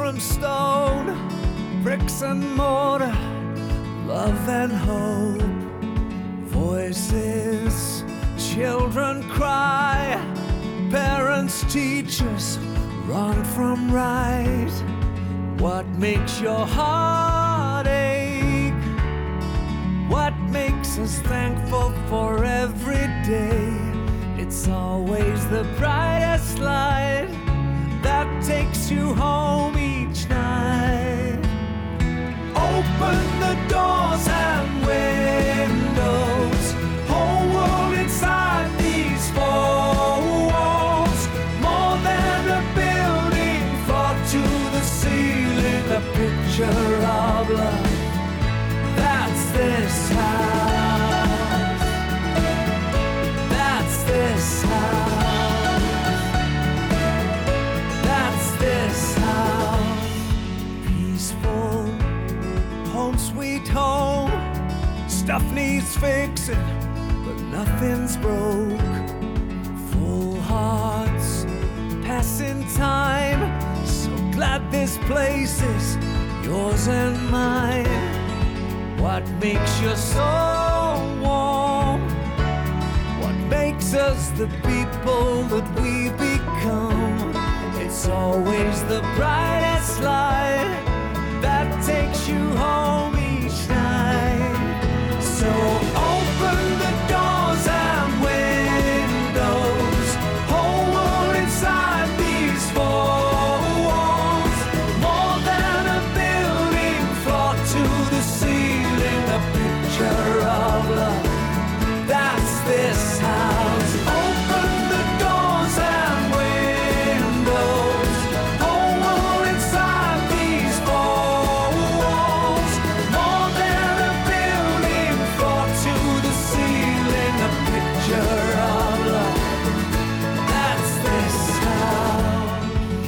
from stone, bricks and mortar, love and hope. Voices, children cry, parents, teachers, wrong from right. What makes your heart ache? What makes us thankful for every day? It's always the brightest light that takes you home each night. Open the doors and windows, whole world inside these four walls. More than a building, floor to the ceiling, a picture of love. That's this house. That's this house. That's this house. Peaceful, home sweet home. Stuff needs fixing, but nothing's broke. Full hearts, passing time. So glad this place is yours and mine. What makes you so warm? What makes us the people that we become? It's always the brightest light that takes you home each night. So open the doors and windows, whole world inside these four walls. More than a building, floor to the ceiling, a picture of love. That's this house. Open the doors and windows, whole world inside these four walls. More than a building, floor to the ceiling, a picture of love. That's this house.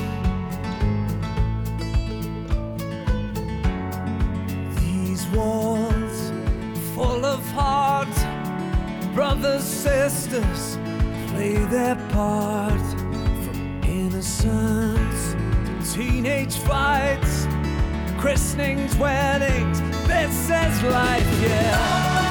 These walls full of heart, brothers, sisters play their part. From innocence to teenage fights, christenings, weddings, this is life, yeah.